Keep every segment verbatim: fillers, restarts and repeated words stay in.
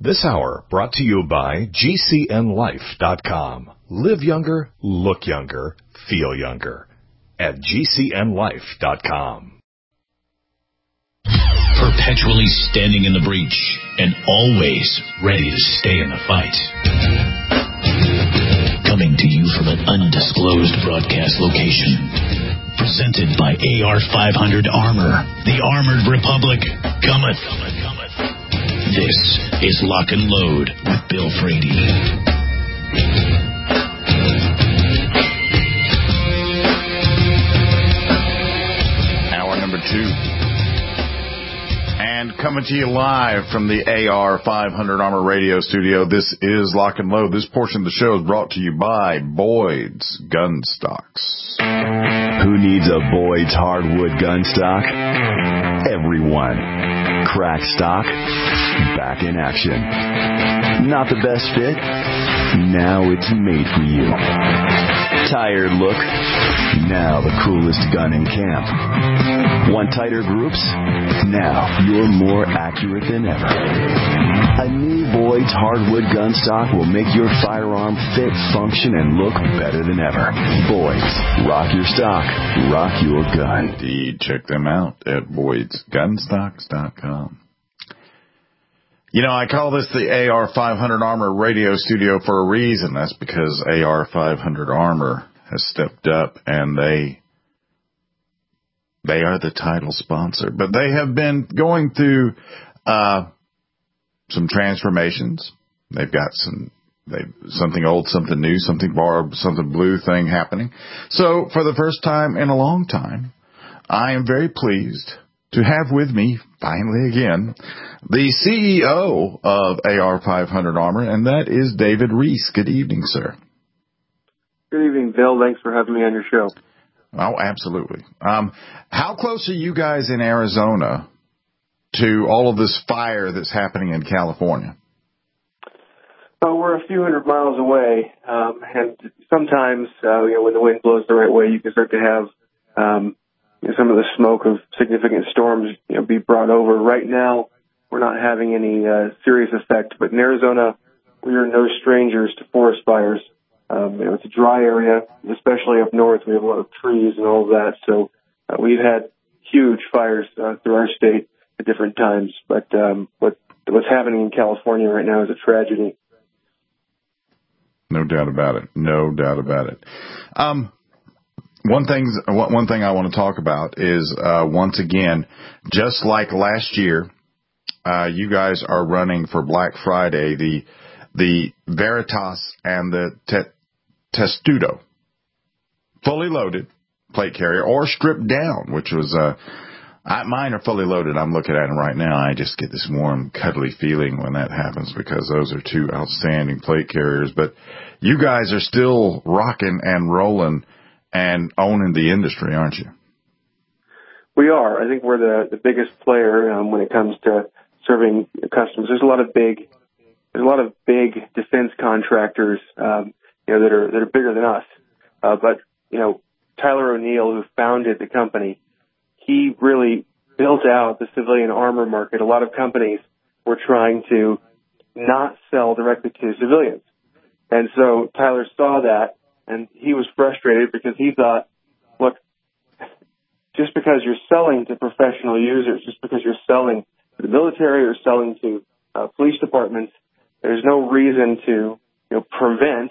This hour brought to you by G C N life dot com. Live younger, look younger, feel younger at G C N life dot com. Perpetually standing in the breach and always ready to stay in the fight. Coming to you from an undisclosed broadcast location. Presented by A R five hundred Armor. The Armored Republic cometh. This is Lock and Load with Bill Frady. Hour number two. And coming to you live from the A R five hundred Armor Radio Studio, this is Lock and Load. This portion of the show is brought to you by Boyd's Gun Stocks. Who needs a Boyd's hardwood gun stock? Everyone. Crack stock, back in action. Not the best fit? Now it's made for you. Tired look? Now the coolest gun in camp. Want tighter groups? Now you're more accurate than ever. A new Boyd's hardwood gun stock will make your firearm fit, function, and look better than ever. Boyd's. Rock your stock. Rock your gun. Indeed. Check them out at Boyds Gun Stocks dot com. You know, I call this the A R five hundred Armor Radio Studio for a reason. That's because A R five hundred Armor has stepped up and they they are the title sponsor. But they have been going through uh, some transformations. They've got some they've something old, something new, something barb, something blue thing happening. So for the first time in a long time, I am very pleased to have with me, finally again, the C E O of A R five hundred Armor, and that is David Reese. Good evening, sir. Good evening, Bill. Thanks for having me on your show. Oh, absolutely. Um, how close are you guys in Arizona to all of this fire that's happening in California? Oh, we're a few hundred miles away, um, and sometimes, uh, you know, when the wind blows the right way, you can start to have um, you know, some of the smoke of significant storms, you know, be brought over. Right now, we're not having any uh, serious effect, but in Arizona, we are no strangers to forest fires. Um, you know, it's a dry area, especially up north. We have a lot of trees and all of that, so uh, we've had huge fires uh, through our state at different times. But um, what what's happening in California right now is a tragedy. No doubt about it. No doubt about it. Um, one thing, one thing I want to talk about is uh, once again, just like last year, uh, you guys are running for Black Friday the the Veritas and the Te- Testudo, fully loaded plate carrier or stripped down, which was uh, I, mine are fully loaded. I'm looking at them right now. I just get this warm, cuddly feeling when that happens because those are two outstanding plate carriers. But you guys are still rocking and rolling and owning the industry, aren't you? We are. I think we're the, the biggest player um, when it comes to serving customers. There's a lot of big, there's a lot of big defense contractors, um, you know, that are that are bigger than us. Uh, but you know, Tyler O'Neill, who founded the company, he really built out the civilian armor market. A lot of companies were trying to not sell directly to civilians. And so Tyler saw that, and he was frustrated because he thought, look, just because you're selling to professional users, just because you're selling to the military or selling to uh, police departments, there's no reason to, you know, prevent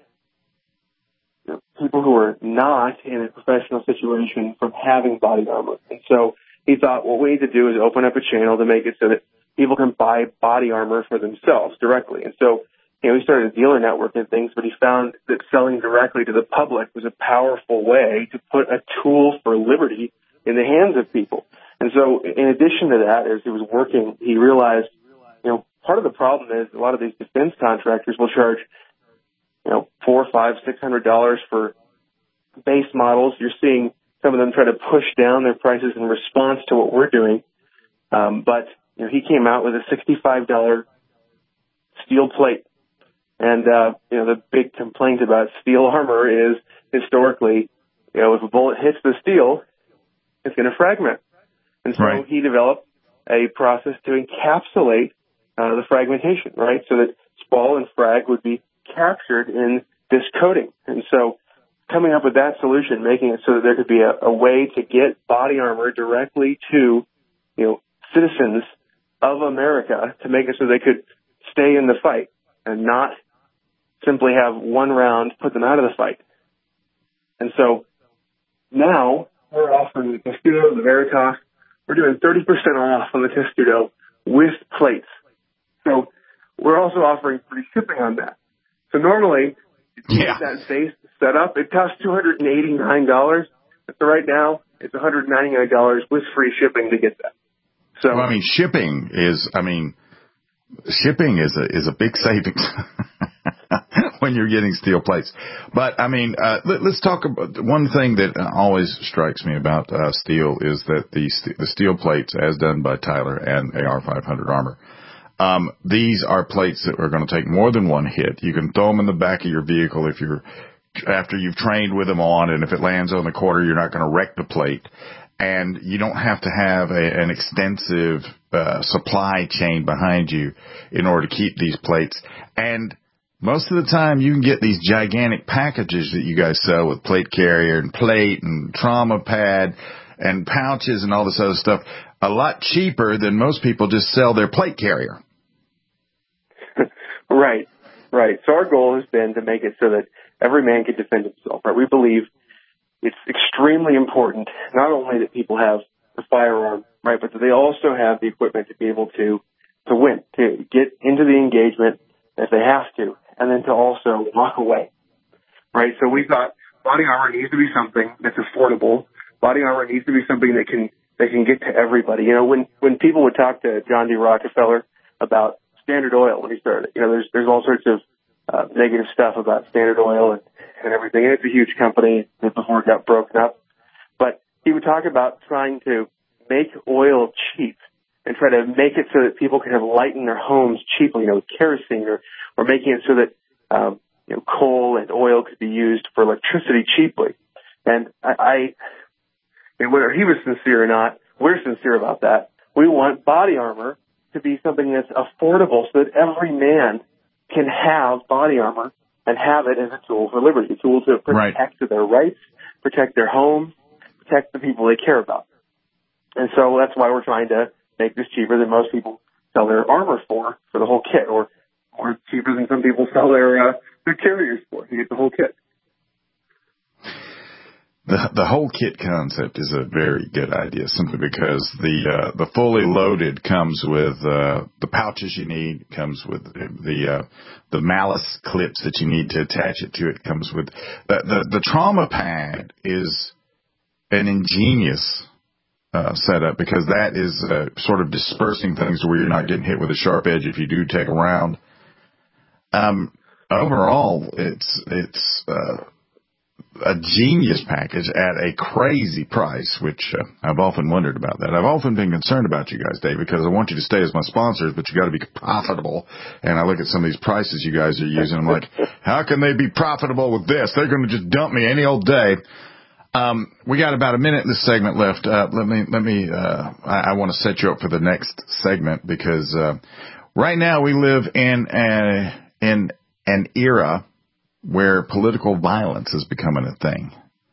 you know, people who are not in a professional situation from having body armor. And so he thought, what we need to do is open up a channel to make it so that people can buy body armor for themselves directly. And so, you know, he started a dealer network and things, but he found that selling directly to the public was a powerful way to put a tool for liberty in the hands of people. And so in addition to that, as he was working, he realized, you know, part of the problem is a lot of these defense contractors will charge, you know, four, five, six hundred dollars for base models. You're seeing some of them try to push down their prices in response to what we're doing. Um, but, you know, he came out with a sixty-five dollars steel plate. And, uh, you know, the big complaint about steel armor is historically, you know, if a bullet hits the steel, it's going to fragment. And so right. he developed a process to encapsulate uh, the fragmentation, right? So that spall and frag would be captured in this coating. And so coming up with that solution, making it so that there could be a, a way to get body armor directly to, you know, citizens of America to make it so they could stay in the fight and not simply have one round put them out of the fight. And so now we're offering the Testudo, the Veritas. We're doing thirty percent off on the Testudo with plates. So we're also offering free shipping on that. So normally, yeah. that base setup, it costs two hundred eighty-nine dollars. So right now, it's one hundred ninety-nine dollars with free shipping to get that. So well, I mean, shipping is, I mean, shipping is a, is a big savings when you're getting steel plates. But I mean, uh, let, let's talk about one thing that always strikes me about uh, steel is that the, the steel plates, as done by Tyler and A R five hundred Armor, um, these are plates that are going to take more than one hit. You can throw them in the back of your vehicle if you're, after you've trained with them on, and if it lands on the quarter, you're not going to wreck the plate. And you don't have to have a, an extensive uh, supply chain behind you in order to keep these plates. And most of the time, you can get these gigantic packages that you guys sell with plate carrier and plate and trauma pad and pouches and all this other stuff a lot cheaper than most people just sell their plate carrier. Right, right. So our goal has been to make it so that every man can defend himself, right? We believe it's extremely important not only that people have the firearm, right, but that they also have the equipment to be able to, to win, to get into the engagement if they have to, and then to also walk away, right? So we thought body armor needs to be something that's affordable. Body armor needs to be something that can that can get to everybody. You know, when when people would talk to John D. Rockefeller about Standard Oil when he started, you know, there's there's all sorts of uh, negative stuff about Standard Oil and, and everything. And it's a huge company before it got broken up. But he would talk about trying to make oil cheap and try to make it so that people can have light in their homes cheaply, you know, with kerosene, or, or making it so that, um, you know, coal and oil could be used for electricity cheaply. And I, I and whether he was sincere or not, we're sincere about that. We want body armor to be something that's affordable so that every man can have body armor and have it as a tool for liberty, a tool to protect right. their rights, protect their homes, protect the people they care about. And so that's why we're trying to make this cheaper than most people sell their armor for, for the whole kit, or or cheaper than some people sell their uh, their carriers for to get the whole kit. The the whole kit concept is a very good idea, simply because the uh, the fully loaded comes with uh, the pouches you need, comes with the uh, the malice clips that you need to attach it to. It comes with the the, the trauma pad is an ingenious uh, setup, because that is uh, sort of dispersing things where you're not getting hit with a sharp edge if you do take a round. Um, overall, it's it's. Uh, a genius package at a crazy price, which uh, I've often wondered about that. I've often been concerned about you guys, Dave, because I want you to stay as my sponsors, but you got to be profitable. And I look at some of these prices you guys are using. I'm like, how can they be profitable with this? They're going to just dump me any old day. Um, we got about a minute in this segment left. Uh, let me, let me, uh, I, I want to set you up for the next segment, because, uh, right now we live in a, in an era where political violence is becoming a thing.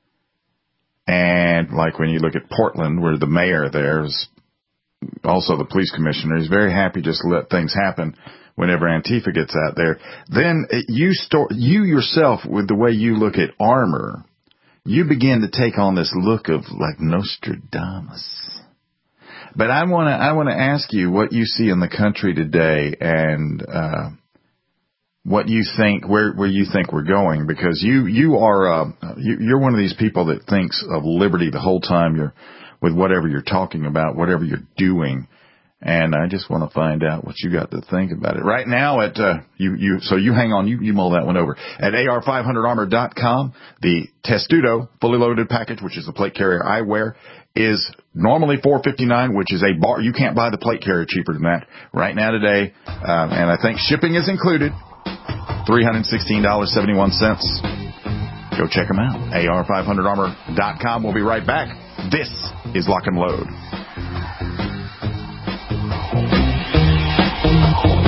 And like when you look at Portland, where the mayor there is also the police commissioner, he's very happy just to let things happen whenever Antifa gets out there. Then you store, you yourself, with the way you look at armor, you begin to take on this look of like Nostradamus. But I want to, I want to ask you what you see in the country today, and, uh, what you think, where where you think we're going, because you you are uh, you, you're one of these people that thinks of liberty the whole time you're with whatever you're talking about, whatever you're doing, and I just want to find out what you got to think about it right now. At uh, you you so you hang on, you you mull that one over at A R five hundred armor dot com. The Testudo fully loaded package, which is the plate carrier I wear, is normally four fifty-nine, which is a bar. You can't buy the plate carrier cheaper than that right now today, um, and I think shipping is included. three hundred sixteen dollars and seventy-one cents. Go check them out. A R five hundred armor dot com. We'll be right back. This is Lock and Load.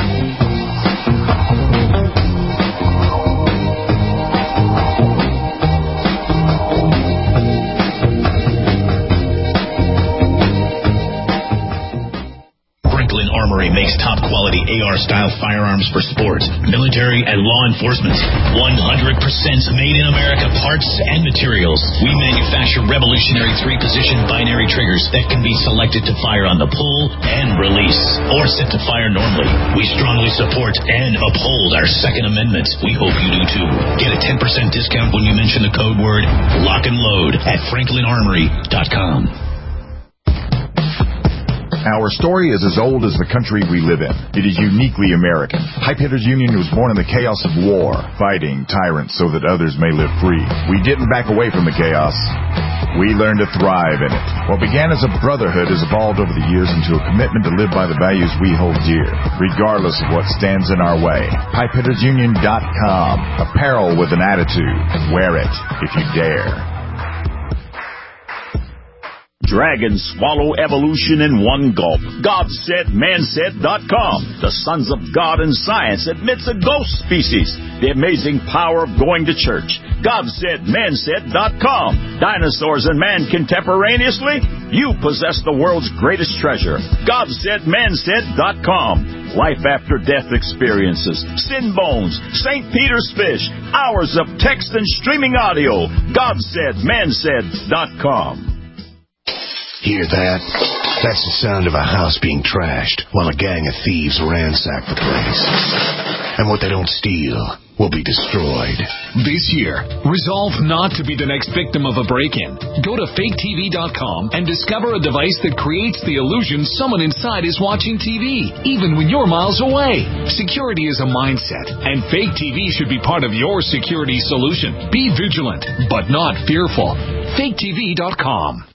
A R-style firearms for sport, military, and law enforcement. one hundred percent made in America parts and materials. We manufacture revolutionary three-position binary triggers that can be selected to fire on the pull and release, or set to fire normally. We strongly support and uphold our Second Amendment. We hope you do too. Get a ten percent discount when you mention the code word lock and load at franklin armory dot com. Our story is as old as the country we live in. It is uniquely American. Pipe Hitters Union was born in the chaos of war, fighting tyrants so that others may live free. We didn't back away from the chaos. We learned to thrive in it. What began as a brotherhood has evolved over the years into a commitment to live by the values we hold dear, regardless of what stands in our way. pipe hitters union dot com. Apparel with an attitude. Wear it if you dare. Dragons swallow evolution in one gulp. God said, man said dot com. The Sons of God and Science admits a ghost species. The amazing power of going to church. God said, man said dot com. Dinosaurs and man contemporaneously? You possess the world's greatest treasure. God said, man said dot com. Life after death experiences. Sin bones. Saint Peter's fish. Hours of text and streaming audio. God said, man said dot com. Hear that? That's the sound of a house being trashed while a gang of thieves ransack the place. And what they don't steal will be destroyed. This year, resolve not to be the next victim of a break-in. Go to fake T V dot com and discover a device that creates the illusion someone inside is watching T V, even when you're miles away. Security is a mindset, and Fake T V should be part of your security solution. Be vigilant, but not fearful. fake T V dot com.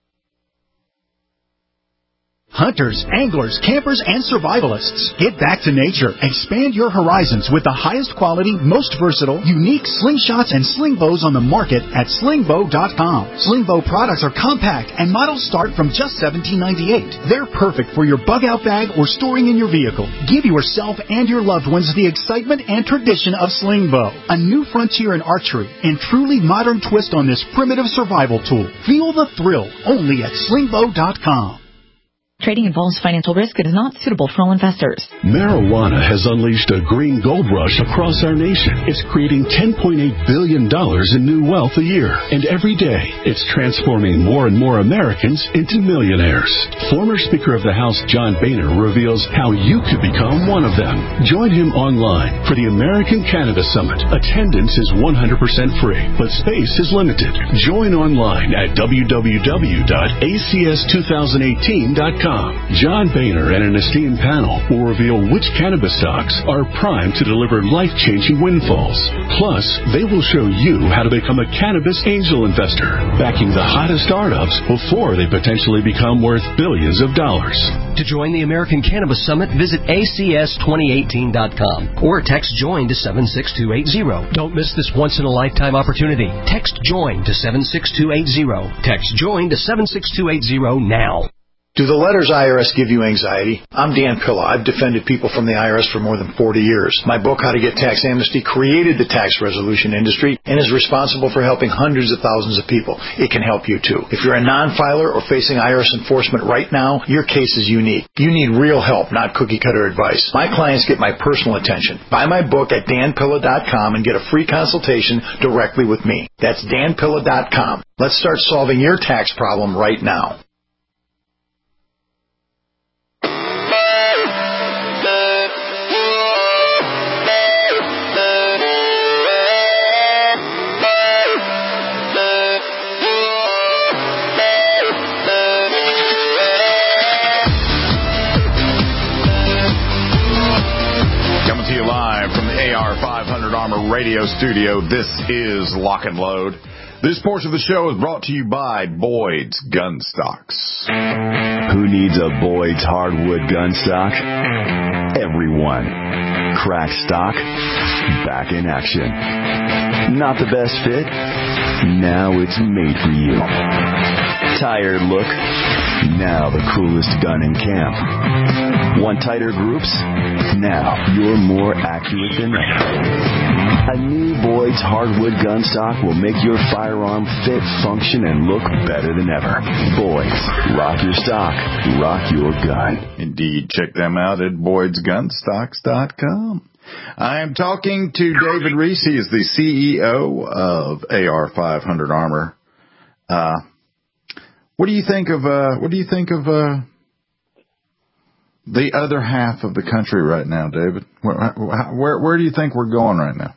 Hunters, anglers, campers, and survivalists. Get back to nature. Expand your horizons with the highest quality, most versatile, unique slingshots and sling bows on the market at sling bow dot com. Sling bow products are compact and models start from just seventeen ninety-eight. They're perfect for your bug out bag or storing in your vehicle. Give yourself and your loved ones the excitement and tradition of sling bow. A new frontier in archery and truly modern twist on this primitive survival tool. Feel the thrill only at sling bow dot com. Trading involves financial risk. It is not suitable for all investors. Marijuana has unleashed a green gold rush across our nation. It's creating ten point eight billion dollars in new wealth a year. And every day, it's transforming more and more Americans into millionaires. Former Speaker of the House John Boehner reveals how you could become one of them. Join him online for the American Cannabis Summit. Attendance is one hundred percent free, but space is limited. Join online at w w w dot a c s two thousand eighteen dot com. John Boehner and an esteemed panel will reveal which cannabis stocks are primed to deliver life-changing windfalls. Plus, they will show you how to become a cannabis angel investor, backing the hottest startups before they potentially become worth billions of dollars. To join the American Cannabis Summit, visit A C S twenty eighteen dot com or text JOIN to seven six two eight zero. Don't miss this once-in-a-lifetime opportunity. Text JOIN to seven six two eight zero. Text JOIN to seven six two eight zero now. Do the letters I R S give you anxiety? I'm Dan Pilla. I've defended people from the I R S for more than forty years. My book, How to Get Tax Amnesty, created the tax resolution industry and is responsible for helping hundreds of thousands of people. It can help you too. If you're a non-filer or facing I R S enforcement right now, your case is unique. You need real help, not cookie-cutter advice. My clients get my personal attention. Buy my book at dan pilla dot com and get a free consultation directly with me. That's dan pilla dot com. Let's start solving your tax problem right now. Armor Radio Studio. This is Lock and Load. This portion of the show is brought to you by Boyd's Gun Stocks. Who needs a Boyd's hardwood gun stock? Everyone. Crack stock, back in action. Not the best fit? Now it's made for you. Tired look? Now the coolest gun in camp. Want tighter groups? Now you're more accurate than ever. A new Boyd's hardwood gun stock will make your firearm fit, function, and look better than ever. Boyd's. Rock your stock. Rock your gun. Indeed. Check them out at Boyds Gun Stocks dot com. I am talking to David Reese. He is the C E O of A R five hundred Armor. Uh, what do you think of, uh, what do you think of, uh, the other half of the country right now, David? Where, where, where do you think we're going right now?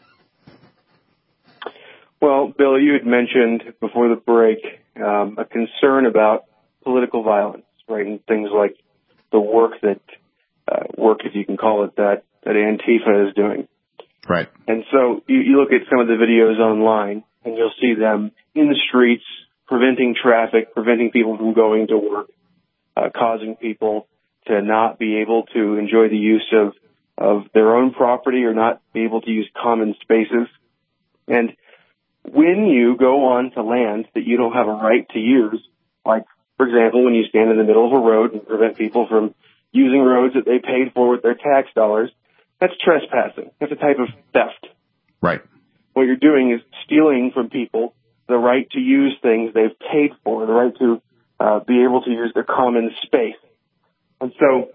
Well, Bill, you had mentioned before the break um, a concern about political violence, right, and things like the work that, uh, work, if you can call it that, that Antifa is doing. Right. And so you, you look at some of the videos online, and you'll see them in the streets, preventing traffic, preventing people from going to work, uh, causing people to not be able to enjoy the use of, of their own property or not be able to use common spaces. And when you go on to land that you don't have a right to use, like, for example, when you stand in the middle of a road and prevent people from using roads that they paid for with their tax dollars, that's trespassing. That's a type of theft. Right. What you're doing is stealing from people the right to use things they've paid for, the right to uh, be able to use their common space. And so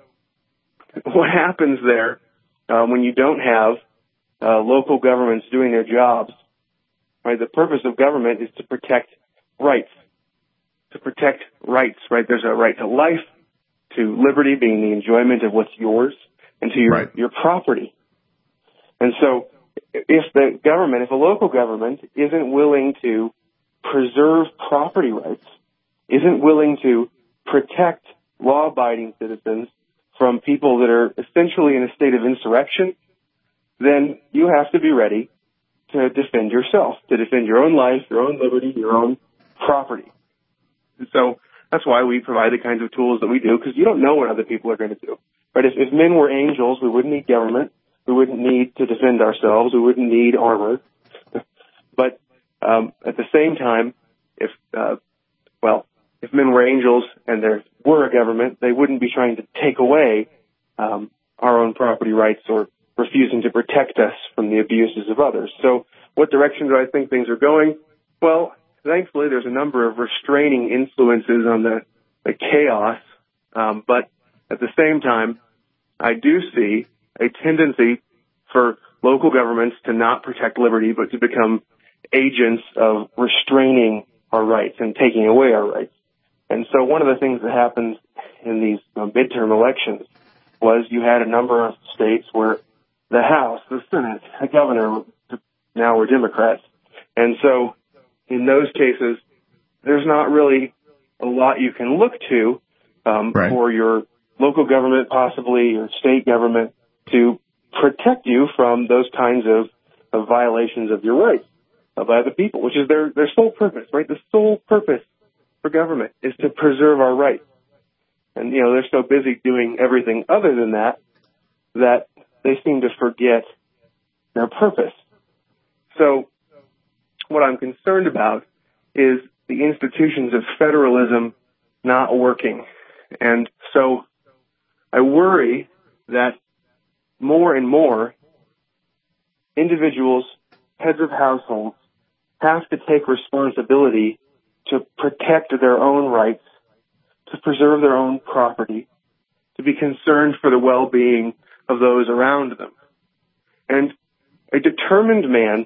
what happens there uh, when you don't have uh, local governments doing their jobs, right? The purpose of government is to protect rights, to protect rights, right? There's a right to life, to liberty being the enjoyment of what's yours, and to your, right. your property. And so if the government, if a local government isn't willing to preserve property rights, isn't willing to protect law-abiding citizens from people that are essentially in a state of insurrection, then you have to be ready to defend yourself, to defend your own life, your own liberty, your own property. And so that's why we provide the kinds of tools that we do, because you don't know what other people are going to do. But if, if men were angels, we wouldn't need government. We wouldn't need to defend ourselves. We wouldn't need armor. But um, at the same time, if, uh, well, if men were angels and there were a government, they wouldn't be trying to take away um, our own property rights or refusing to protect us from the abuses of others. So what direction do I think things are going? Well, thankfully, there's a number of restraining influences on the, the chaos. Um, but at the same time, I do see a tendency for local governments to not protect liberty, but to become agents of restraining our rights and taking away our rights. And so one of the things that happens in these uh, midterm elections was you had a number of states where the House, the Senate, the governor now were Democrats. And so in those cases, there's not really a lot you can look to um, right. for your local government, possibly your state government, to protect you from those kinds of, of violations of your rights uh, by the people, which is their, their sole purpose, right? The sole purpose for government is to preserve our rights. And, you know, they're so busy doing everything other than that, that they seem to forget their purpose. So what I'm concerned about is the institutions of federalism not working. And so I worry that more and more individuals, heads of households, have to take responsibility to protect their own rights, to preserve their own property, to be concerned for the well-being of those around them. And a determined man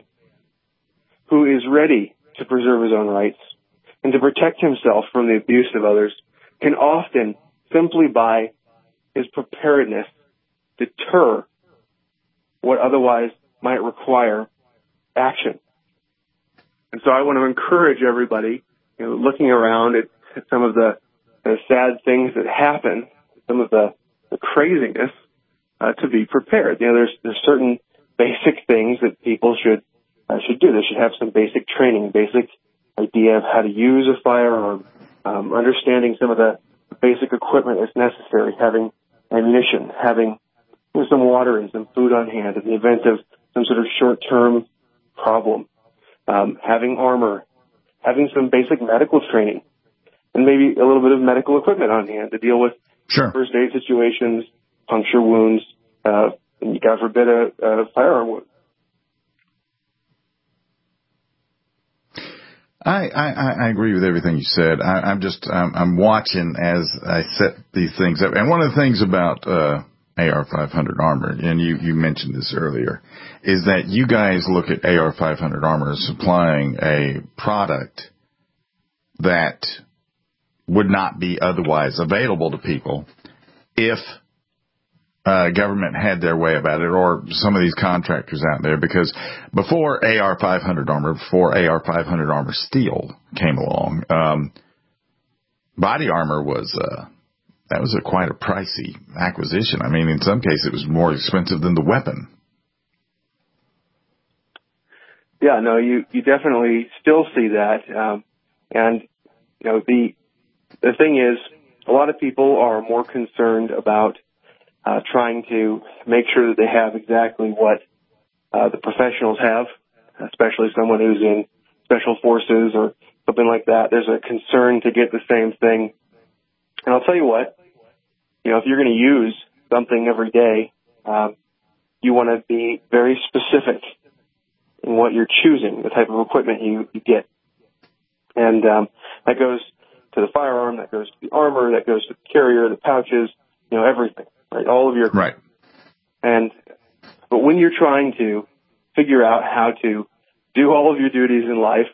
who is ready to preserve his own rights and to protect himself from the abuse of others can often, simply by his preparedness, deter what otherwise might require action. And so I want to encourage everybody, you know, looking around at, at some of the, the sad things that happen, some of the, the craziness, uh, to be prepared. You know, there's, there's certain basic things that people should uh, should do. They should have some basic training, basic idea of how to use a firearm, um, understanding some of the basic equipment that's necessary, having ammunition, having you know, some water and some food on hand in the event of some sort of short-term problem, um, having armor, having some basic medical training, and maybe a little bit of medical equipment on hand to deal with sure. first aid situations, puncture wounds, uh, and God forbid a, a firearm wound. I, I, I agree with everything you said. I, I'm just I'm, I'm watching as I set these things up. And one of the things about uh, A R five hundred Armor, and you, you mentioned this earlier, is that you guys look at A R five hundred Armor as supplying a product that would not be otherwise available to people if uh, government had their way about it, or some of these contractors out there. Because before A R five hundred Armor, before A R five hundred Armor Steel came along, um, body armor was uh, that was a quite a pricey acquisition. I mean, in some cases, it was more expensive than the weapon. Yeah, no, you you definitely still see that, um, and you know the the thing is, a lot of people are more concerned about uh, trying to make sure that they have exactly what uh, the professionals have, especially someone who's in special forces or something like that. There's a concern to get the same thing. And I'll tell you what, you know, if you're going to use something every day, um, you want to be very specific in what you're choosing, the type of equipment you, you get. And um, that goes to the firearm, that goes to the armor, that goes to the carrier, the pouches, you know, everything, right? All of your... Right. And, but when you're trying to figure out how to do all of your duties in life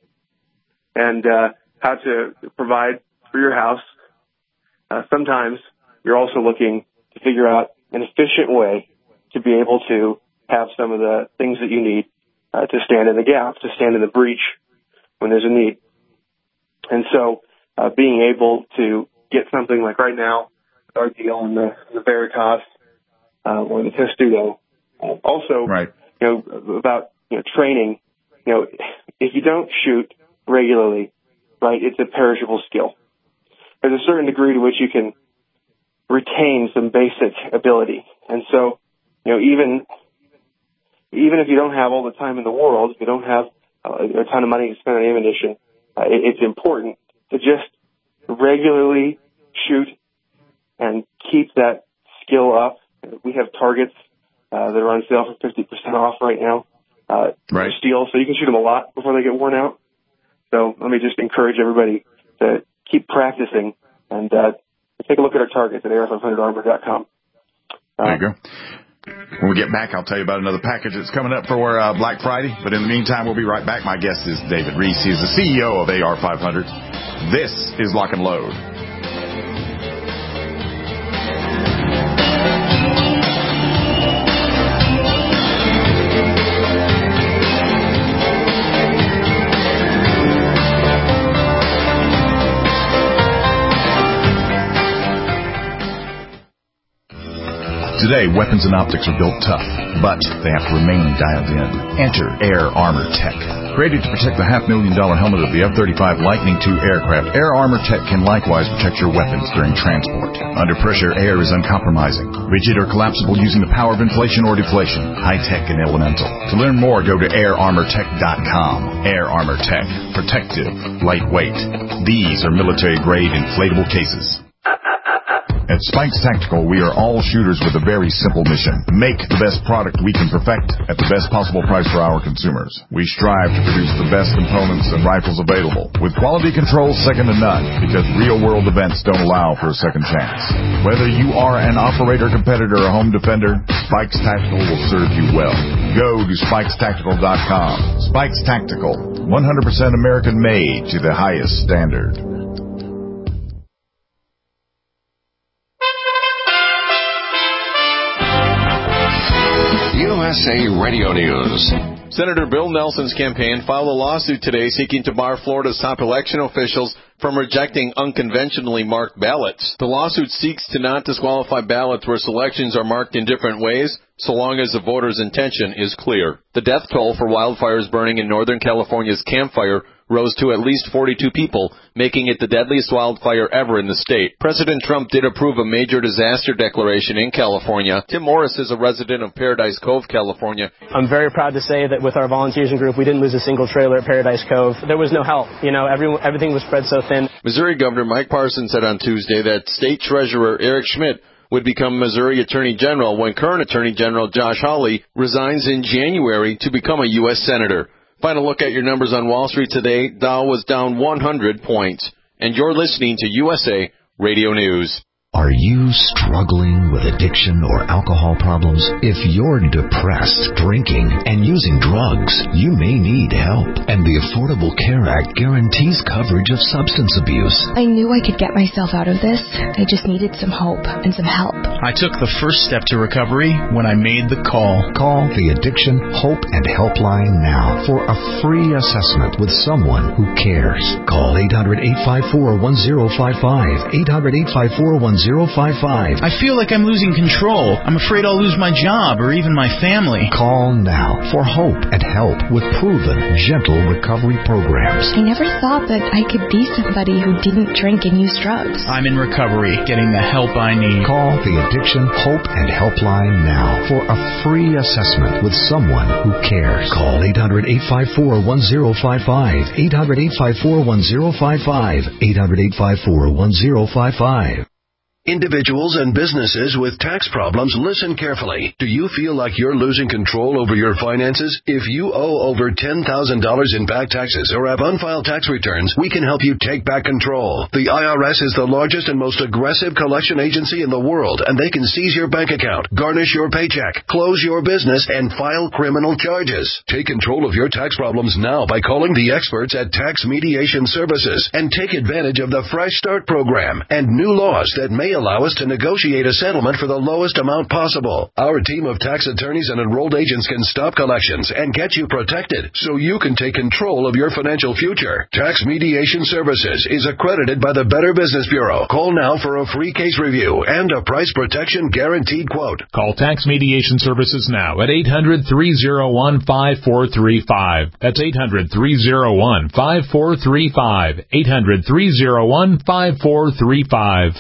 and uh, how to provide for your house, uh, sometimes you're also looking to figure out an efficient way to be able to have some of the things that you need uh, to stand in the gap, to stand in the breach when there's a need. And so uh, being able to get something like right now, our deal in the, the Veritas uh, or the Testudo. Uh, also, right. you know, about you know, training, you know, if you don't shoot regularly, right, it's a perishable skill. There's a certain degree to which you can retain some basic ability. And so, you know, even even if you don't have all the time in the world, if you don't have uh, a ton of money to spend on ammunition, uh, it, it's important to just regularly shoot and keep that skill up. We have targets uh, that are on sale for fifty percent off right now. Uh, right. Steel, so you can shoot them a lot before they get worn out. So let me just encourage everybody to keep practicing and uh, take a look at our targets at A R five hundred armor dot com. Uh, there you go. When we get back, I'll tell you about another package that's coming up for uh, Black Friday. But in the meantime, we'll be right back. My guest is David Reese. He's the C E O of A R five hundred. This is Lock and Load. Today, weapons and optics are built tough, but they have to remain dialed in. Enter Air Armor Tech. Created to protect the half-million dollar helmet of the F thirty-five Lightning two aircraft, Air Armor Tech can likewise protect your weapons during transport. Under pressure, air is uncompromising, rigid or collapsible using the power of inflation or deflation, high-tech and elemental. To learn more, go to air armor tech dot com. Air Armor Tech. Protective. Lightweight. These are military-grade inflatable cases. At Spikes Tactical, we are all shooters with a very simple mission. Make the best product we can perfect at the best possible price for our consumers. We strive to produce the best components and rifles available, with quality control second to none, because real-world events don't allow for a second chance. Whether you are an operator, competitor, or home defender, Spikes Tactical will serve you well. Go to spikes tactical dot com. Spikes Tactical, one hundred percent American-made to the highest standard. U S A Radio News. Senator Bill Nelson's campaign filed a lawsuit today seeking to bar Florida's top election officials from rejecting unconventionally marked ballots. The lawsuit seeks to not disqualify ballots where selections are marked in different ways, so long as the voter's intention is clear. The death toll for wildfires burning in Northern California's Camp Fire rose to at least forty-two people, making it the deadliest wildfire ever in the state. President Trump did approve a major disaster declaration in California. Tim Morris is a resident of Paradise Cove, California. I'm very proud to say that with our volunteers and group, we didn't lose a single trailer at Paradise Cove. There was no help. You know, everyone, everything was spread so thin. Missouri Governor Mike Parson said on Tuesday that State Treasurer Eric Schmidt would become Missouri Attorney General when current Attorney General Josh Hawley resigns in January to become a U S Senator. Final look at your numbers on Wall Street today. Dow was down one hundred points. And you're listening to U S A Radio News. Are you struggling with addiction or alcohol problems? If you're depressed, drinking, and using drugs, you may need help. And the Affordable Care Act guarantees coverage of substance abuse. I knew I could get myself out of this. I just needed some hope and some help. I took the first step to recovery when I made the call. Call the Addiction Hope and Helpline now for a free assessment with someone who cares. Call eight hundred, eight five four, one zero five five, eight hundred, eight five four, one zero five five. I feel like I'm losing control. I'm afraid I'll lose my job or even my family. Call now for hope and help with proven, gentle recovery programs. I never thought that I could be somebody who didn't drink and use drugs. I'm in recovery, getting the help I need. Call the Addiction Hope and Helpline now for a free assessment with someone who cares. Call eight hundred, eight five four, one zero five five, eight hundred, eight five four, one zero five five, eight hundred, eight five four, one zero five five. Individuals and businesses with tax problems, listen carefully. Do you feel like you're losing control over your finances? If you owe over ten thousand dollars in back taxes or have unfiled tax returns, we can help you take back control. The I R S is the largest and most aggressive collection agency in the world, and they can seize your bank account, garnish your paycheck, close your business, and file criminal charges. Take control of your tax problems now by calling the experts at Tax Mediation Services and take advantage of the Fresh Start program and new laws that may allow us to negotiate a settlement for the lowest amount possible. Our team of tax attorneys and enrolled agents can stop collections and get you protected so you can take control of your financial future. Tax Mediation Services is accredited by the Better Business Bureau. Call now for a free case review and a price protection guaranteed quote. Call Tax Mediation Services now at eight hundred, three oh one, five four three five. That's eight hundred, three oh one, five four three five. eight hundred, three oh one, five four three five.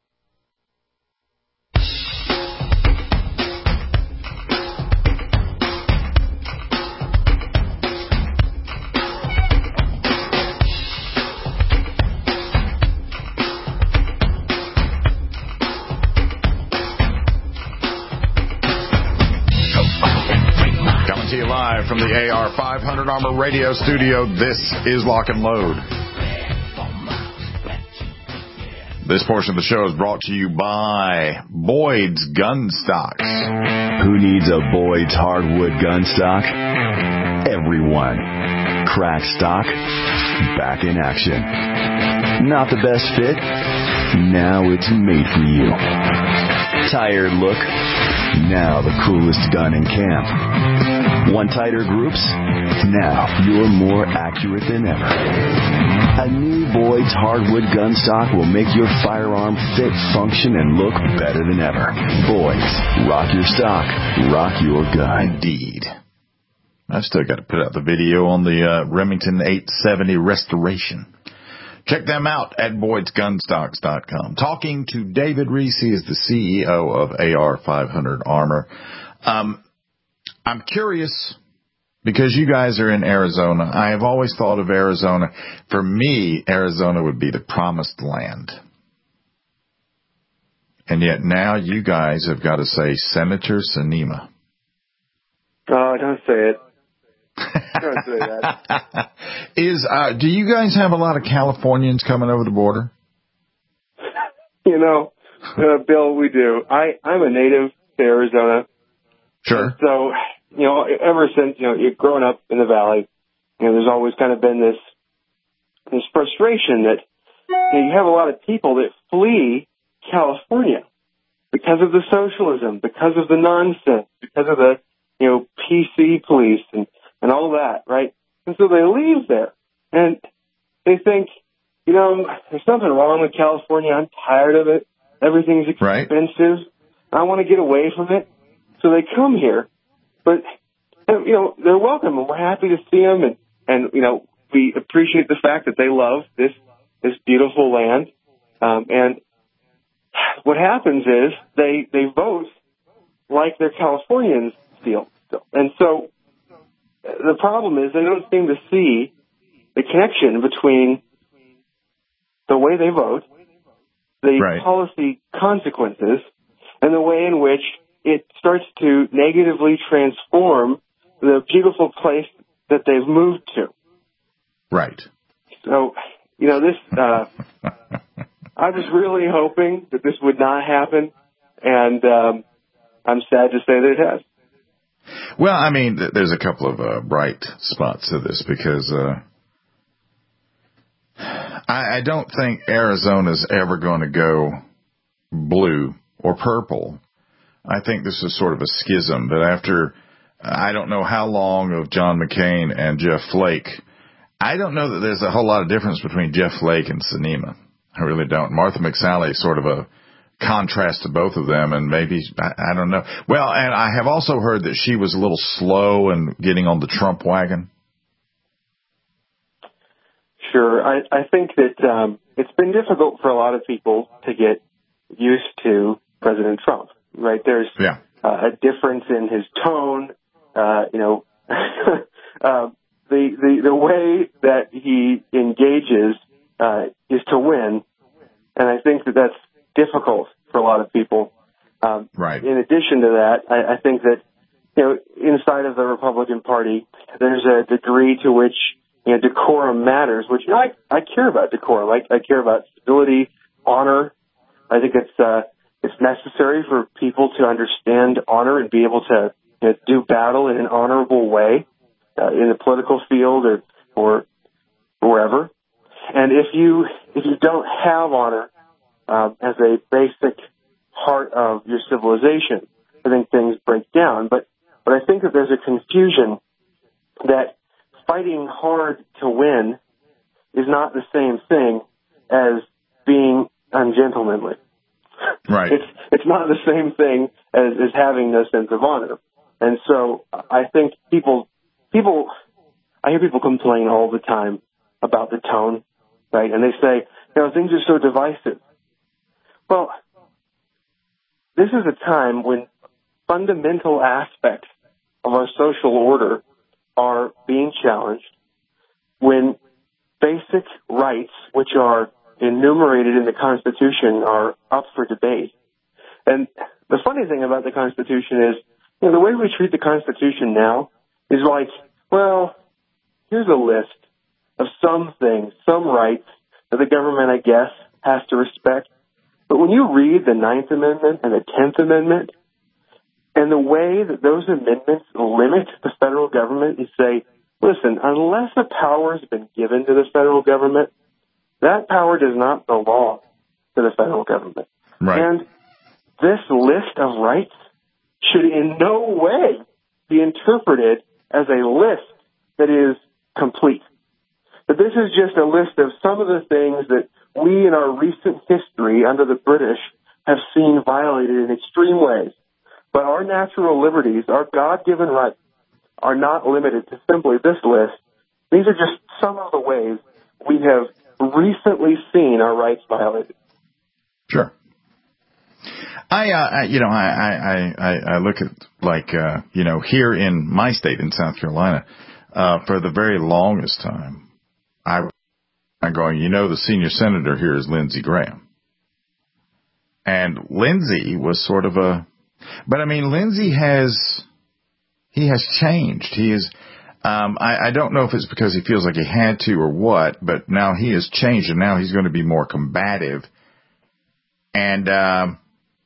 From the A R five hundred Armor Radio Studio, this is Lock and Load. This portion of the show is brought to you by Boyd's Gun Stock. Who needs a Boyd's hardwood gun stock? Everyone. Crack stock, back in action. Not the best fit? Now it's made for you. Tired look? Now the coolest gun in camp. Want tighter groups? Now you're more accurate than ever. A new Boyd's hardwood gun stock will make your firearm fit, function, and look better than ever. Boyd's, rock your stock, rock your gun. Indeed. I've still got to put out the video on the uh, Remington eight seventy restoration. Check them out at Boyds Gun Stocks dot com. Talking to David Reese, he is the C E O of A R five hundred Armor. Um, I'm curious, because you guys are in Arizona. I have always thought of Arizona. For me, Arizona would be the promised land. And yet now you guys have got to say Senator Sinema. Oh, don't say it. Don't say that. Is, uh, do you guys have a lot of Californians coming over the border? You know, uh, Bill, we do. I, I'm a native to Arizona. Sure. And so, you know, ever since, you know, you've grown up in the Valley, you know, there's always kind of been this, this frustration that, you know, you have a lot of people that flee California because of the socialism, because of the nonsense, because of the, you know, P C police and, and all that, right? And so they leave there and they think, you know, there's something wrong with California. I'm tired of it. Everything's expensive. Right. I want to get away from it. So they come here, but, you know, they're welcome and we're happy to see them. And, and, you know, we appreciate the fact that they love this this beautiful land. Um, and what happens is they they vote like their Californians feel. And so the problem is they don't seem to see the connection between the way they vote, the right. policy consequences, and the way in which it starts to negatively transform the beautiful place that they've moved to. Right. So, you know, this, uh, I was really hoping that this would not happen, and um, I'm sad to say that it has. Well, I mean, there's a couple of uh, bright spots to this because uh, I, I don't think Arizona's ever going to go blue or purple. I think this is sort of a schism that after I don't know how long of John McCain and Jeff Flake, I don't know that there's a whole lot of difference between Jeff Flake and Sinema. I really don't. Martha McSally is sort of a contrast to both of them, and maybe, I, I don't know. Well, and I have also heard that she was a little slow in getting on the Trump wagon. Sure. I, I think that um, it's been difficult for a lot of people to get used to President Trump, right? There's yeah. uh, a difference in his tone, uh, you know, uh, the, the, the way that he engages uh, is to win, and I think that that's difficult for a lot of people. Um, right. In addition to that, I, I think that, you know, inside of the Republican Party, there's a degree to which, you know, decorum matters, which, you know, I, I care about decorum. I, I care about civility, honor. I think it's, uh, it's necessary for people to understand honor and be able to, you know, do battle in an honorable way, uh, in the political field or, or wherever. And if you, if you don't have honor, Um, as a basic part of your civilization, I think things break down. But, but I think that there's a confusion that fighting hard to win is not the same thing as being ungentlemanly. Right. It's, it's not the same thing as, as having no sense of honor. And so I think people, people, I hear people complain all the time about the tone, right? And they say, you know, things are so divisive. Well, this is a time when fundamental aspects of our social order are being challenged, when basic rights, which are enumerated in the Constitution, are up for debate. And the funny thing about the Constitution is, you know, the way we treat the Constitution now is like, well, here's a list of some things, some rights that the government, I guess, has to respect. But when you read the Ninth Amendment and the Tenth Amendment, and the way that those amendments limit the federal government and say, listen, unless a power has been given to the federal government, that power does not belong to the federal government. Right. And this list of rights should in no way be interpreted as a list that is complete. But this is just a list of some of the things that we in our recent history under the British have seen violated in extreme ways. But our natural liberties, our God-given rights, are not limited to simply this list. These are just some of the ways we have recently seen our rights violated. Sure. I, uh, I you know, I, I, I, I look at, like, uh, you know, here in my state, in South Carolina, uh, for the very longest time, I, I'm going, you know, the senior senator here is Lindsey Graham. And Lindsey was sort of a, but I mean, Lindsey has, he has changed. He is, um, I, I don't know if it's because he feels like he had to or what, but now he has changed and now he's going to be more combative. And, um,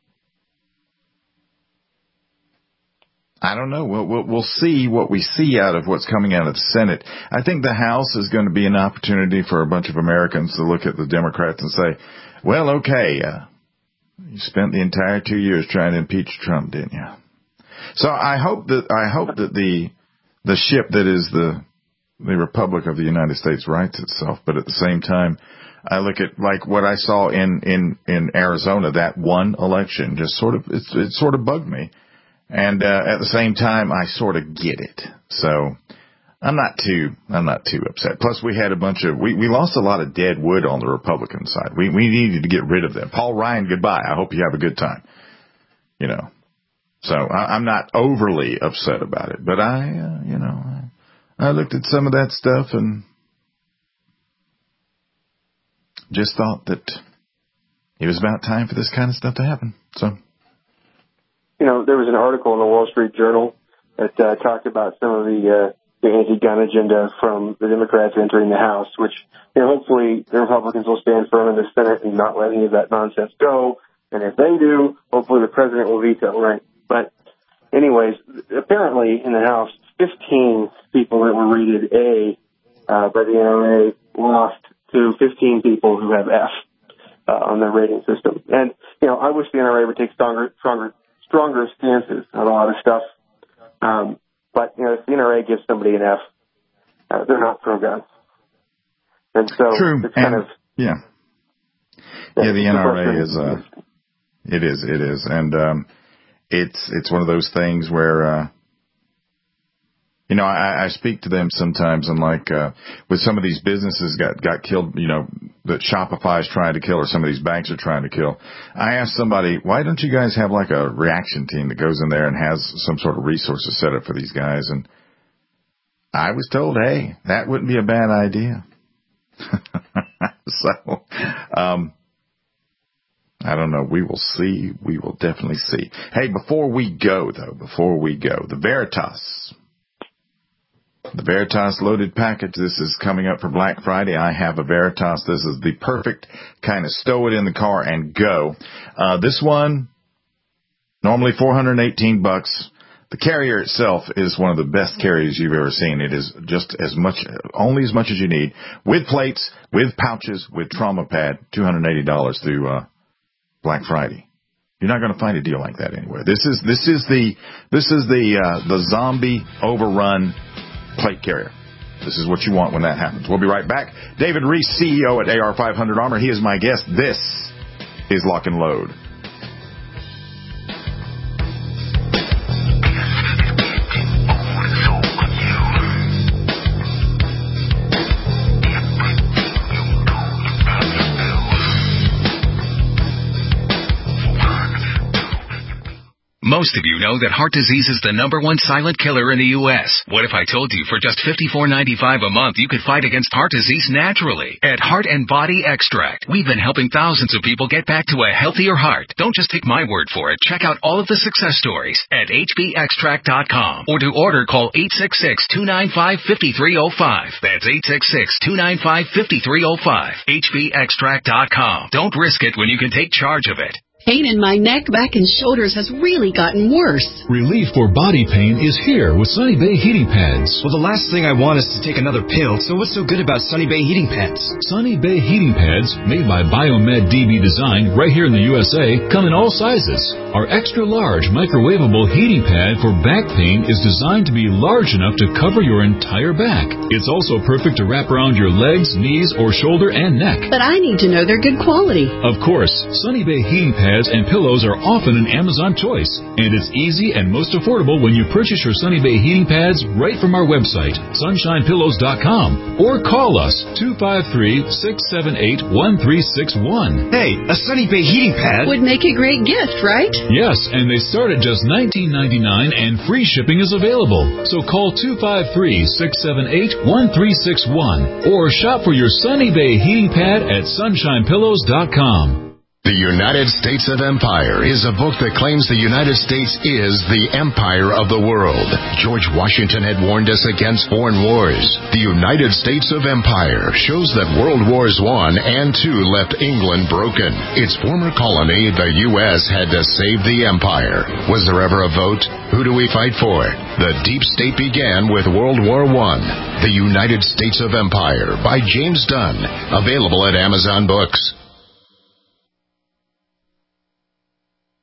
I don't know. We'll, we'll, we'll see what we see out of what's coming out of the Senate. I think the House is going to be an opportunity for a bunch of Americans to look at the Democrats and say, well, okay, uh, you spent the entire two years trying to impeach Trump, didn't you? So I hope that, I hope that the, the ship that is the, the Republic of the United States rights itself. But at the same time, I look at like what I saw in, in, in Arizona, that one election just sort of, it's, it sort of bugged me. And uh, at the same time, I sort of get it. So I'm not too, I'm not too upset. Plus, we had a bunch of, we, we lost a lot of dead wood on the Republican side. We, we needed to get rid of them. Paul Ryan, goodbye. I hope you have a good time. You know, so I, I'm not overly upset about it, but I, uh, you know, I, I looked at some of that stuff and just thought that it was about time for this kind of stuff to happen. So, you know, there was an article in the Wall Street Journal that uh, talked about some of the uh, the anti-gun agenda from the Democrats entering the House, which, you know, hopefully the Republicans will stand firm in the Senate and not let any of that nonsense go. And if they do, hopefully the president will veto, right? But anyways, apparently in the House, fifteen people that were rated A uh, by the N R A lost to fifteen people who have F uh, on their rating system. And, you know, I wish the N R A would take stronger, stronger, stronger stances on a lot of stuff. Um, but, you know, if the N R A gives somebody an F, uh, they're not pro-gun. And so True. it's kind and, of... Yeah. Yeah, the N R A is... Uh, it is, it is. And um, it's it's one of those things where... Uh, You know, I, I speak to them sometimes, and like uh, with some of these businesses got got killed, you know, that Shopify is trying to kill, or some of these banks are trying to kill. I asked somebody, why don't you guys have like a reaction team that goes in there and has some sort of resources set up for these guys? And I was told, hey, that wouldn't be a bad idea. so, um, I don't know. We will see. We will definitely see. Hey, before we go, though, before we go, the Veritas. The Veritas loaded package. This is coming up for Black Friday. I have a Veritas. This is the perfect kind of stow it in the car and go. Uh, this one, normally four hundred eighteen bucks. The carrier itself is one of the best carriers you've ever seen. It is just as much, only as much as you need, with plates, with pouches, with trauma pad, two hundred eighty dollars through uh, Black Friday. You're not going to find a deal like that anywhere. This is this is the this is the uh, the zombie overrun plate carrier. This is what you want when that happens. We'll be right back. David Reese, C E O at A R five hundred Armor. He is my guest. This is Lock and Load. Most of you know that heart disease is the number one silent killer in the U S What if I told you for just fifty-four ninety-five a month you could fight against heart disease naturally? At Heart and Body Extract, we've been helping thousands of people get back to a healthier heart. Don't just take my word for it. Check out all of the success stories at H B extract dot com. Or to order, call eight six six, two nine five, five three zero five. That's eight six six, two nine five, five three zero five. H B extract dot com. Don't risk it when you can take charge of it. Pain in my neck, back, and shoulders has really gotten worse. Relief for body pain is here with Sunny Bay Heating Pads. Well, the last thing I want is to take another pill, so what's so good about Sunny Bay Heating Pads? Sunny Bay Heating Pads, made by Biomed D B Design right here in the U S A, come in all sizes. Our extra-large microwavable heating pad for back pain is designed to be large enough to cover your entire back. It's also perfect to wrap around your legs, knees, or shoulder and neck. But I need to know they're good quality. Of course, Sunny Bay Heating Pads and pillows are often an Amazon choice, and it's easy and most affordable when you purchase your Sunny Bay heating pads right from our website, sunshine pillows dot com, or call us two five three, six seven eight, one three six one. Hey, a Sunny Bay heating pad would make a great gift, right? Yes, and they start at just nineteen ninety-nine and free shipping is available. So call two five three, six seven eight, one three six one or shop for your Sunny Bay heating pad at sunshine pillows dot com. The United States of Empire is a book that claims the United States is the empire of the world. George Washington had warned us against foreign wars. The United States of Empire shows that World Wars One and Two left England broken. Its former colony, the U S, had to save the empire. Was there ever a vote? Who do we fight for? The deep state began with World War One. The United States of Empire by James Dunn. Available at Amazon Books.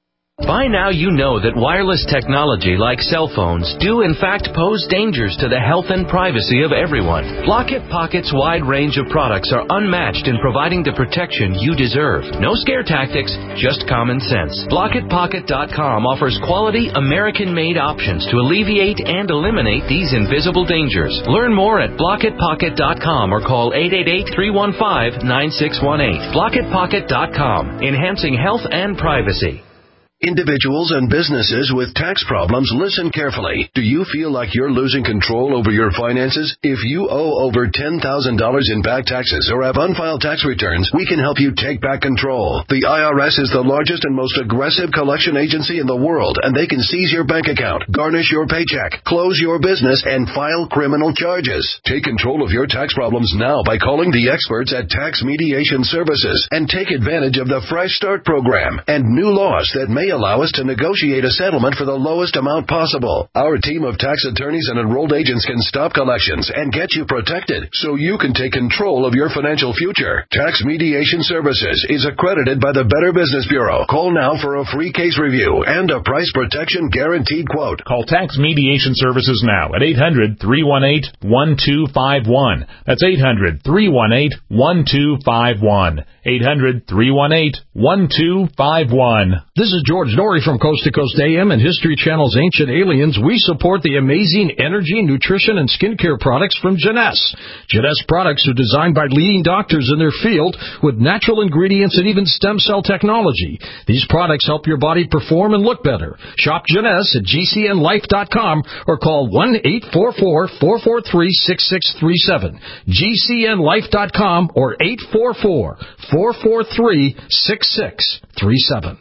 By now you know that wireless technology like cell phones do in fact pose dangers to the health and privacy of everyone. Blockit Pocket's wide range of products are unmatched in providing the protection you deserve. No scare tactics, just common sense. Blockit Pocket dot com offers quality American-made options to alleviate and eliminate these invisible dangers. Learn more at Blockit Pocket dot com or call eight eight eight, three one five, nine six one eight. Blockit Pocket dot com, enhancing health and privacy. Individuals and businesses with tax problems, listen carefully. Do you feel like you're losing control over your finances? If you owe over ten thousand dollars in back taxes or have unfiled tax returns, we can help you take back control. The I R S is the largest and most aggressive collection agency in the world, and they can seize your bank account, garnish your paycheck, close your business, and file criminal charges. Take control of your tax problems now by calling the experts at Tax Mediation Services and take advantage of the Fresh Start program and new laws that may allow us to negotiate a settlement for the lowest amount possible. Our team of tax attorneys and enrolled agents can stop collections and get you protected so you can take control of your financial future. Tax Mediation Services is accredited by the Better Business Bureau. Call now for a free case review and a price protection guaranteed quote. Call Tax Mediation Services now at eight hundred, three one eight, one two five one. That's eight hundred, three one eight, one two five one. eight hundred, three one eight, one two five one. This is George Norrie from Coast to Coast A M and History Channel's Ancient Aliens. We support the amazing energy, nutrition, and skincare products from Jeunesse. Jeunesse products are designed by leading doctors in their field with natural ingredients and even stem cell technology. These products help your body perform and look better. Shop Jeunesse at G C N life dot com or call one eight four four, four four three, six six three seven. G C N life dot com or eight four four, four four three, six six three seven.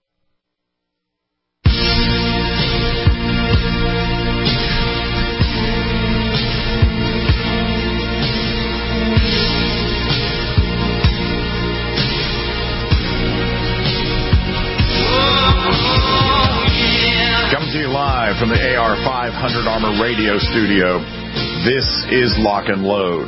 Coming to you live from the A R five hundred Armor Radio Studio. This is Lock and Load.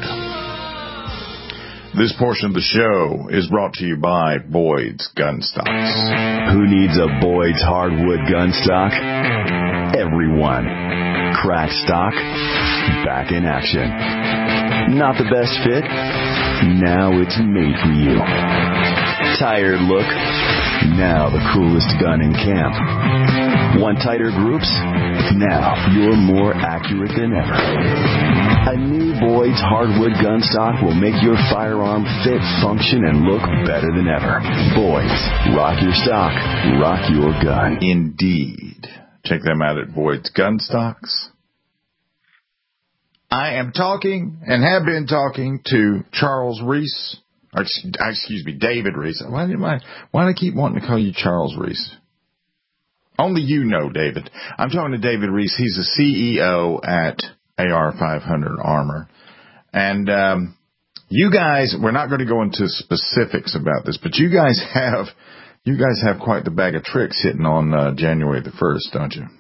This portion of the show is brought to you by Boyd's Gun Stocks. Who needs a Boyd's hardwood gun stock? Everyone. Crack stock, back in action. Not the best fit? Now it's made for you. Tired look? Now the coolest gun in camp. Want tighter groups? Now you're more accurate than ever. A new Boyd's hardwood gun stock will make your firearm fit, function, and look better than ever. Boyd's. Rock your stock. Rock your gun. Indeed. Check them out at Boyd's Gun Stocks. I am talking and have been talking to Charles Reese. Or, excuse me, David Reese. Why do, I, why do I keep wanting to call you Charles Reese? Only you know, David. I'm talking to David Reese. He's the C E O at A R five hundred Armor. And um, you guys, we're not going to go into specifics about this, but you guys have you guys have quite the bag of tricks hitting on uh, January the first, don't you?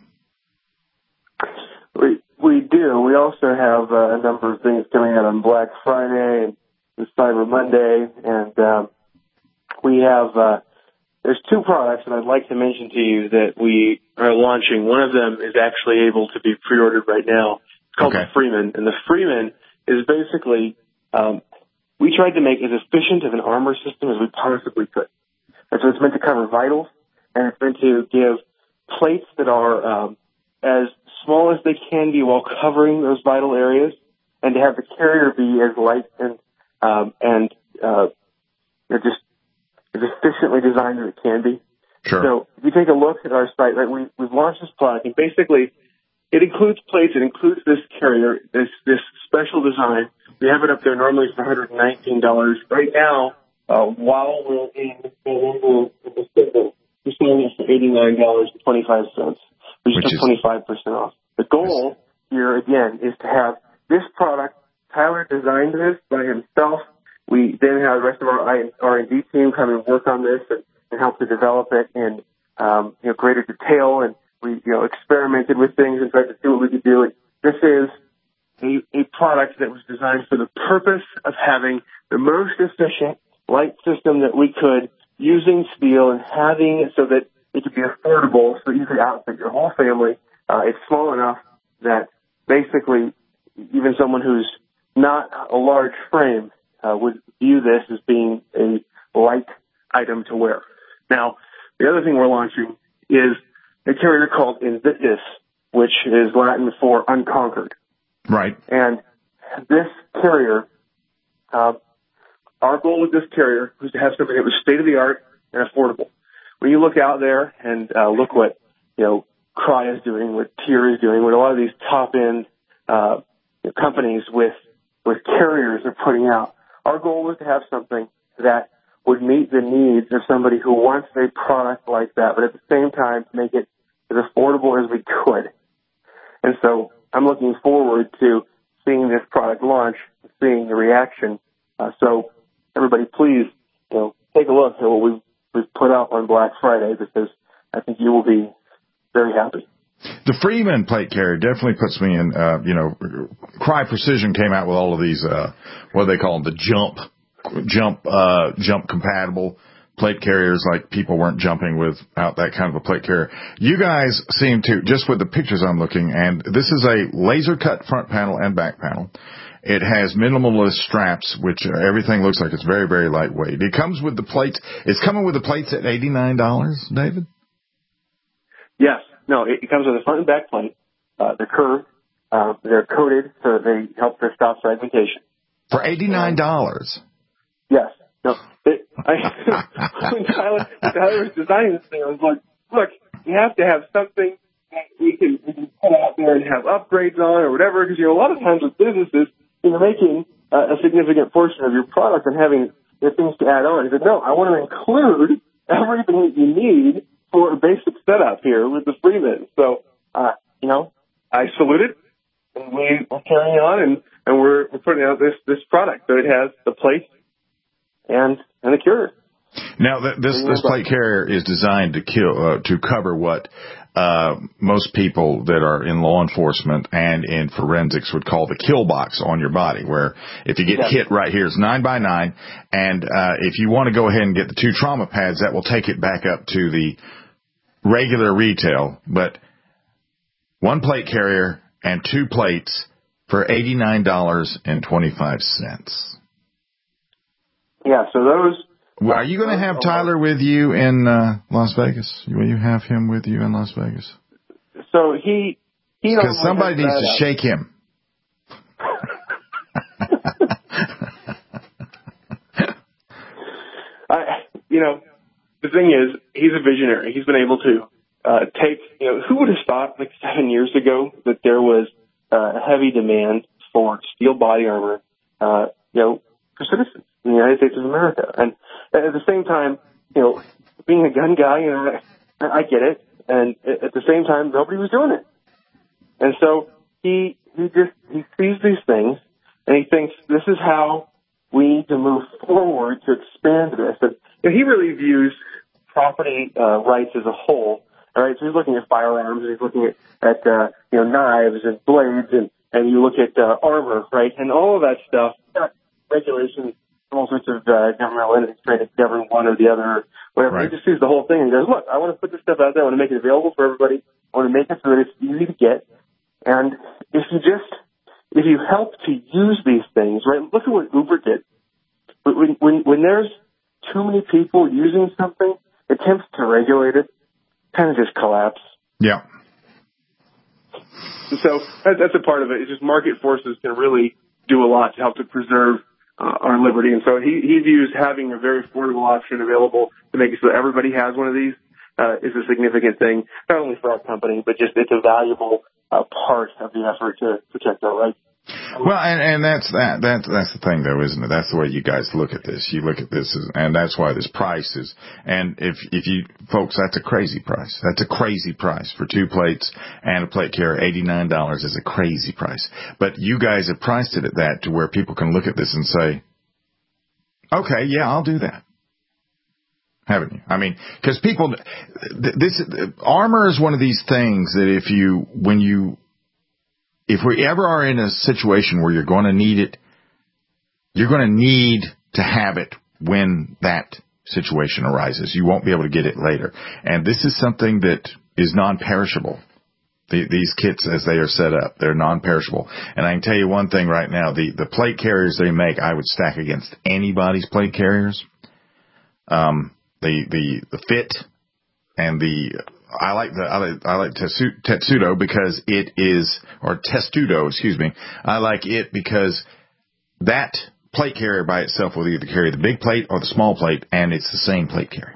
We we do. We also have uh, a number of things coming out on Black Friday and Cyber Monday, and um, we have. Uh, There's two products that I'd like to mention to you that we are launching. One of them is actually able to be pre-ordered right now. It's called okay. the Freeman. And the Freeman is basically, um, we tried to make as efficient of an armor system as we possibly could. And so it's meant to cover vitals, and it's meant to give plates that are um, as small as they can be while covering those vital areas, and to have the carrier be as light and, um, and uh, you know, just as efficiently designed as it can be. Sure. So if you take a look at our site, right, we, we've launched this product, and basically it includes plates, it includes this carrier, this this special design. We have it up there normally for one hundred nineteen dollars. Right now, uh, while we're in November, we're selling it for eighty-nine dollars and twenty-five cents, which, which is twenty-five percent off. The goal here, again, is to have this product, Tyler designed this by himself. We then have the rest of our R and D team come and work on this and, and help to develop it in um, you know, greater detail. And we you know experimented with things and tried to see what we could do. And this is a, a product that was designed for the purpose of having the most efficient light system that we could, using steel and having it so that it could be affordable so you could outfit your whole family. Uh, it's small enough that basically even someone who's not a large frame uh, would view this as being a light item to wear. Now, the other thing we're launching is a carrier called Invictus, which is Latin for unconquered. Right. And this carrier, uh, our goal with this carrier was to have something that was state-of-the-art and affordable. When you look out there and uh, look what, you know, Cry is doing, what Tier is doing, what a lot of these top-end uh, companies with with carriers are putting out, our goal was to have something that would meet the needs of somebody who wants a product like that, but at the same time make it as affordable as we could. And so I'm looking forward to seeing this product launch, seeing the reaction. Uh, so everybody, please, you know, take a look at what we've, we've put up on Black Friday, because I think you will be very happy. The Freeman plate carrier definitely puts me in, uh, you know, Cry Precision came out with all of these, uh, what do they call them, the jump, jump, uh, jump compatible plate carriers, like people weren't jumping without that kind of a plate carrier. You guys seem to, just with the pictures I'm looking, and this is a laser cut front panel and back panel. It has minimalist straps, which uh, everything looks like it's very, very lightweight. It comes with the plates. It's coming with the plates at eighty-nine dollars, David? Yes. No, it comes with a front and back plate. Uh, they're curved. Uh, they're coated so that they help to stop fragmentation. For eighty-nine dollars? Yes. No. It, I, when, Tyler, when Tyler was designing this thing, I was like, look, you have to have something that we can, we can put out there and have upgrades on or whatever, because, you know, a lot of times with businesses, you're making uh, a significant portion of your product and having the things to add on. He said, no, I want to include everything that you need for a basic setup here with the Freeman. So, uh, you know, I salute it, and we, we're carrying on, and, and we're, we're putting out this, this product. So it has the plate and, and the carrier. Now, th- this, this plate carrier is designed to kill, uh, to cover what, uh, most people that are in law enforcement and in forensics would call the kill box on your body, where if you get yeah. hit right here, it's nine by nine. And, uh, if you want to go ahead and get the two trauma pads, that will take it back up to the regular retail, but one plate carrier and two plates for eighty-nine dollars and twenty-five cents. Yeah, so those... Are you going to have Tyler with you in uh, Las Vegas? Will you have him with you in Las Vegas? So he... he Because somebody needs to up. shake him. I, you know... The thing is, he's a visionary. He's been able to uh, take, you know, who would have thought like seven years ago that there was uh, a heavy demand for steel body armor, uh, you know, for citizens in the United States of America. And at the same time, you know, being a gun guy, you know, I, I get it. And at the same time, nobody was doing it. And so he, he just, he sees these things and he thinks this is how we need to move forward to expand this. And you know, he really views property uh, rights as a whole. All right, so he's looking at firearms, and he's looking at, at uh, you know, knives and blades, and, and you look at uh, armor, right, and all of that stuff. Got regulations from all sorts of uh, governmental entities trying to govern one or the other, whatever. Right. He just sees the whole thing and he goes, look, I want to put this stuff out there. I want to make it available for everybody. I want to make it so that it's easy to get. And if you just, if you help to use these things, right, look at what Uber did. When, when, when there's too many people using something, attempts to regulate it kind of just collapse. Yeah. So that, that's a part of it. It's just market forces can really do a lot to help to preserve uh, our liberty. And so he, he views having a very affordable option available to make it so that everybody has one of these uh, is a significant thing, not only for our company, but just it's a valuable uh, part of the effort to protect our rights. Well, and, and that's that, that, that's the thing, though, isn't it? That's the way you guys look at this. You look at this, as, and that's why this price is, and if, if you, folks, that's a crazy price. That's a crazy price for two plates and a plate carrier. eighty-nine dollars is a crazy price. But you guys have priced it at that to where people can look at this and say, okay, yeah, I'll do that. Haven't you? I mean, because people, this, armor is one of these things that if you, when you, if we ever are in a situation where you're going to need it, you're going to need to have it when that situation arises. You won't be able to get it later. And this is something that is non-perishable. The, these kits, as they are set up, they're non-perishable. And I can tell you one thing right now, the, the plate carriers they make, I would stack against anybody's plate carriers. Um, the, the, the fit and the, I like the, I like, I like Tetsudo because it is, or Testudo, excuse me. I like it because that plate carrier by itself will either carry the big plate or the small plate, and it's the same plate carrier.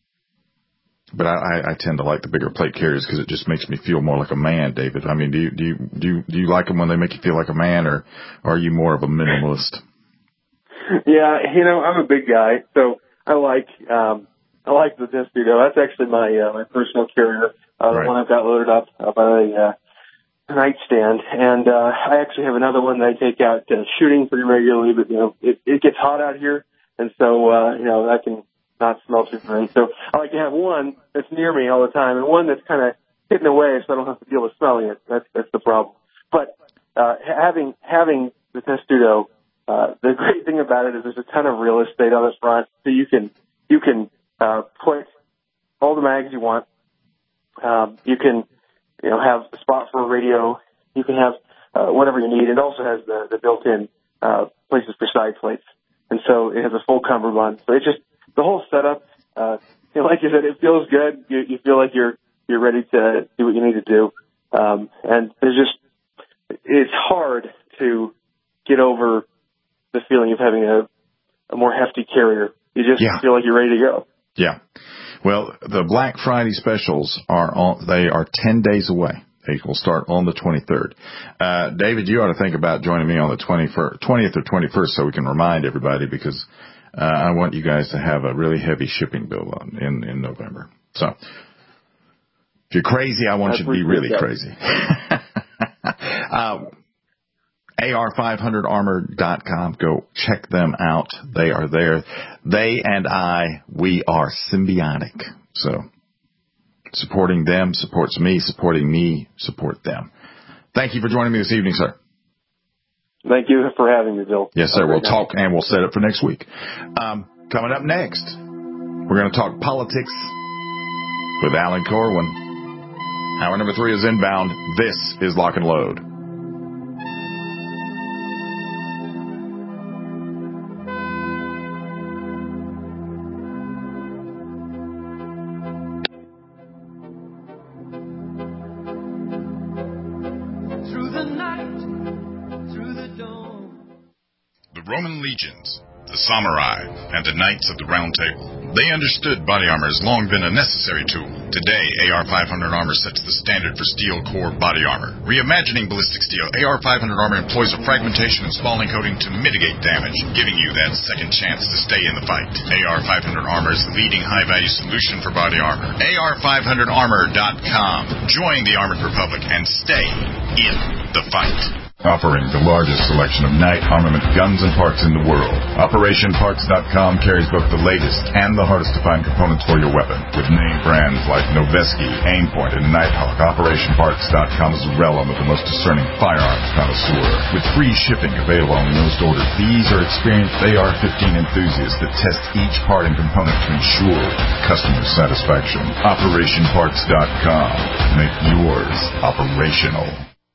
But I, I tend to like the bigger plate carriers because it just makes me feel more like a man, David. I mean, do you, do you, do you, do you like them when they make you feel like a man, or, or are you more of a minimalist? Yeah, you know, I'm a big guy, so I like, um, I like the Testudo. That's actually my, uh, my personal carrier, uh, right. The one I've got loaded up uh, by the, uh, nightstand. And, uh, I actually have another one that I take out, uh, shooting pretty regularly, but, you know, it, it gets hot out here. And so, uh, you know, I can, not smell too great. So I like to have one that's near me all the time and one that's kind of hidden away so I don't have to deal with smelling it. That's that's the problem. But uh, having having the Testudo, uh, the great thing about it is there's a ton of real estate on the front, so you can you can uh, put all the mags you want. Um, you can you know have a spot for a radio. You can have uh, whatever you need. It also has the, the built-in uh, places for side plates, and so it has a full cummerbund. So it just the whole setup, uh, you know, like you said, it feels good. You, you feel like you're you're ready to do what you need to do. Um, and there's just, it's hard to get over the feeling of having a, a more hefty carrier. You just yeah. feel like you're ready to go. Yeah. Well, the Black Friday specials are on, they are ten days away. They will start on the twenty-third. Uh, David, you ought to think about joining me on the twenty-first, twentieth or twenty-first so we can remind everybody, because Uh, I want you guys to have a really heavy shipping bill on in, in November. So if you're crazy, I want I you to be really that. crazy. uh, A R five hundred armor dot com. Go check them out. They are there. They and I, we are symbiotic. So supporting them supports me. Supporting me, support them. Thank you for joining me this evening, sir. Thank you for having me, Bill. Yes, sir. We'll talk, and we'll set it for next week. Um, coming up next, we're going to talk politics with Alan Corwin. Hour number three is inbound. This is Lock and Load. Roman legions, the samurai, and the knights of the Round Table. They understood body armor has long been a necessary tool. Today, A R five hundred Armor sets the standard for steel core body armor. Reimagining ballistic steel, A R five hundred Armor employs a fragmentation and spalling coating to mitigate damage, giving you that second chance to stay in the fight. A R five hundred Armor is the leading high-value solution for body armor. A R five hundred armor dot com. Join the Armored Republic and stay in the fight. Offering the largest selection of night armament guns and parts in the world, Operation Parts dot com carries both the latest and the hardest to find components for your weapon. With name brands like Noveske, Aimpoint, and Nighthawk, Operation Parts dot com is the realm of the most discerning firearms connoisseur. With free shipping available on most orders, these are experienced A R fifteen enthusiasts that test each part and component to ensure customer satisfaction. Operation Parts dot com. Make yours operational.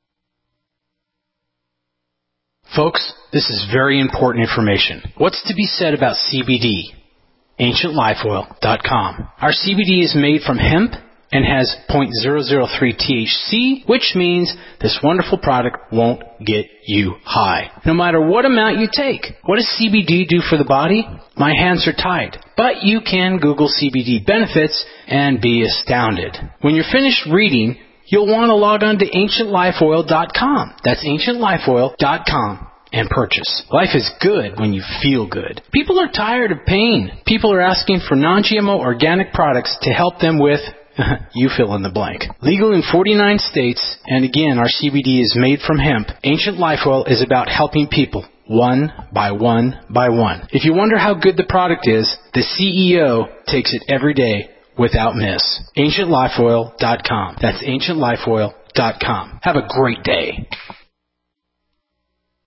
Folks, this is very important information. What's to be said about C B D? Ancient Life Oil dot com. Our C B D is made from hemp and has zero point zero zero three T H C, which means this wonderful product won't get you high, no matter what amount you take. What does C B D do for the body? My hands are tied. But you can Google C B D benefits and be astounded. When you're finished reading, you'll want to log on to Ancient Life Oil dot com. That's Ancient Life Oil dot com and purchase. Life is good when you feel good. People are tired of pain. People are asking for non G M O organic products to help them with, you fill in the blank. Legal in forty-nine states, and again, our C B D is made from hemp. Ancient Life Oil is about helping people one by one by one. If you wonder how good the product is, the C E O takes it every day without miss. Ancient Life Oil dot com. That's Ancient Life Oil dot com. Have a great day.